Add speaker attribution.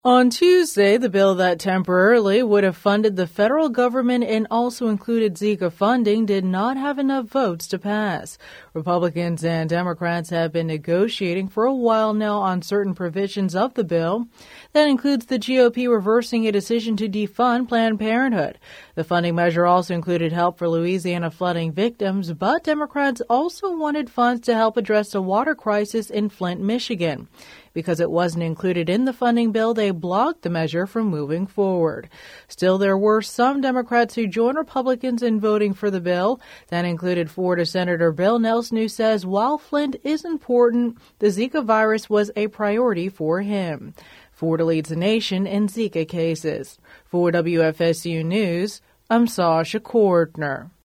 Speaker 1: On Tuesday, the bill that temporarily would have funded the federal government and also included Zika funding did not have enough votes to pass. Republicans and Democrats have been negotiating for a while now on certain provisions of the bill. That includes the GOP reversing a decision to defund Planned Parenthood. The funding measure also included help for Louisiana flooding victims, but Democrats also wanted funds to help address the water crisis in Flint, Michigan. Because it wasn't included in the funding bill, they blocked the measure from moving forward. Still, there were some Democrats who joined Republicans in voting for the bill. That included Florida Senator Bill Nelson, who says while Flint is important, the Zika virus was a priority for him. Florida leads the nation in Zika cases. For WFSU News, I'm Sasha Cordner.